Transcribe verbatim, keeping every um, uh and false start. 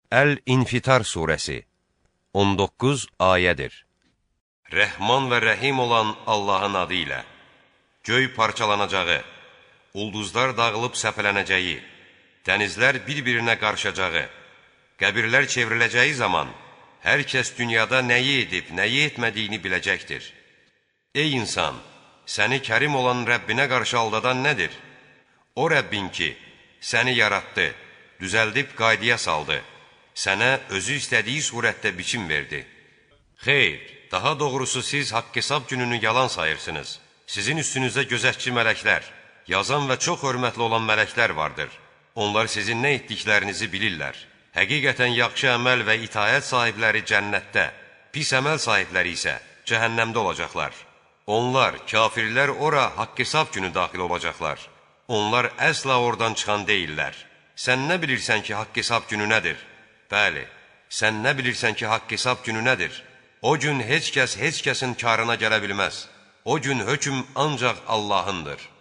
Əl-İnfitar surəsi on doqquz ayədir. Rəhman və rəhim olan Allahın adı ilə göy parçalanacağı, ulduzlar dağılıb səpələnəcəyi, dənizlər bir-birinə qarışacağı, qəbirlər çevriləcəyi zaman hər kəs dünyada nəyi edib, nəyi etmədiyini biləcəkdir. Ey insan, səni kərim olan Rəbbinə qarşı aldadan nədir? O Rəbbin ki, səni yaratdı, düzəldib qaydaya saldı, sənə özü istədiyi surətdə biçim verdi. Xeyr, daha doğrusu siz haqq-hesab gününü yalan sayırsınız. Sizin üstünüzdə gözətçi mələklər, yazan və çox hörmətli olan mələklər vardır. Onlar sizin nə etdiklərinizi bilirlər. Həqiqətən yaxşı əməl və itayət sahibləri cənnətdə, pis əməl sahibləri isə cəhənnəmdə olacaqlar. Onlar, kafirlər ora haqq-hesab günü daxil olacaqlar. Onlar əsla oradan çıxan deyirlər. Sən nə bilirsən ki, haqq-hesab günü nədir? Bəli, sən nə bilirsən ki, haqq-hesab günü nədir? O gün heç kəs heç kəsin karına gələ bilməz. O gün hökm ancaq Allahındır.